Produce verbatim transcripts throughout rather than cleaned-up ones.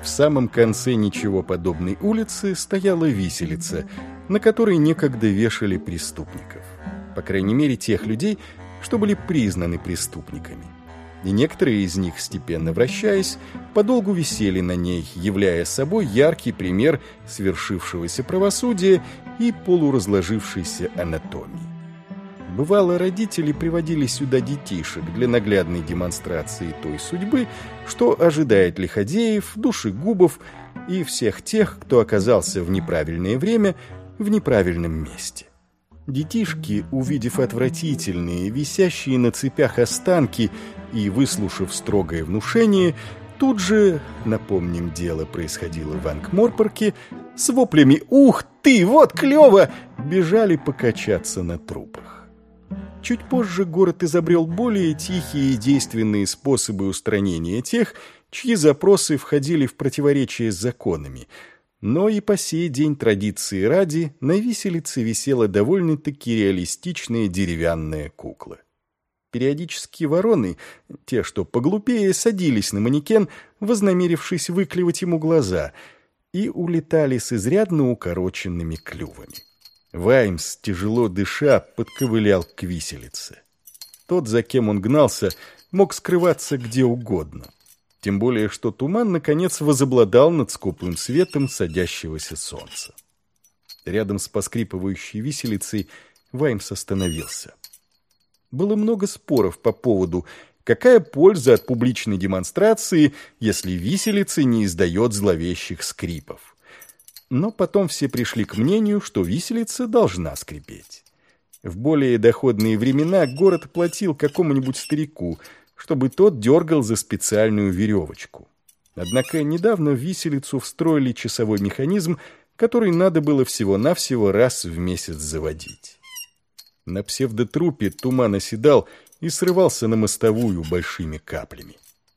самом конце ничего подобной улицы стояла виселица, на которой некогда вешали преступников. По крайней мере, тех людей, что были признаны преступниками. И некоторые из них, степенно вращаясь, подолгу висели на ней, являя собой яркий пример свершившегося правосудия и полуразложившейся анатомии. Бывало, родители приводили сюда детишек для наглядной демонстрации той судьбы, что ожидает лиходеев, душегубов и всех тех, кто оказался в неправильное время в неправильном месте. Детишки, увидев отвратительные, висящие на цепях останки и выслушав строгое внушение, тут же, напомним, дело происходило в Анкморпорке, с воплями «Ух ты, вот клево!» бежали покачаться на трупах. Чуть позже город изобрел более тихие и действенные способы устранения тех, чьи запросы входили в противоречие с законами. Но и по сей день традиции ради на виселице висела довольно-таки реалистичная деревянная кукла. Периодически вороны, те, что поглупее, садились на манекен, вознамерившись выклевать ему глаза, и улетали с изрядно укороченными клювами. Ваймс, тяжело дыша, подковылял к виселице. Тот, за кем он гнался, мог скрываться где угодно. Тем более, что туман, наконец, возобладал над скупым светом садящегося солнца. Рядом с поскрипывающей виселицей Ваймс остановился. Было много споров по поводу, какая польза от публичной демонстрации, если виселица не издает зловещих скрипов. Но потом все пришли к мнению, что виселица должна скрипеть. В более доходные времена город платил какому-нибудь старику, чтобы тот дергал за специальную веревочку. Однако недавно в виселицу встроили часовой механизм, который надо было всего-навсего раз в месяц заводить. На псевдотрупе туман оседал и срывался на мостовую большими каплями.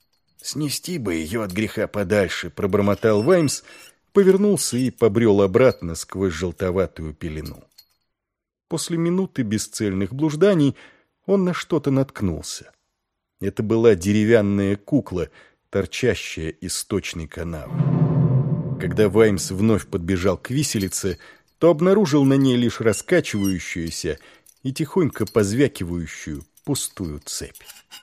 «Снести бы ее от греха подальше», — пробормотал Ваймс, повернулся и побрел обратно сквозь желтоватую пелену. После минуты бесцельных блужданий он на что-то наткнулся. Это была деревянная кукла, торчащая из сточной канавы. Когда Ваймс вновь подбежал к виселице, то обнаружил на ней лишь раскачивающуюся и тихонько позвякивающую пустую цепь.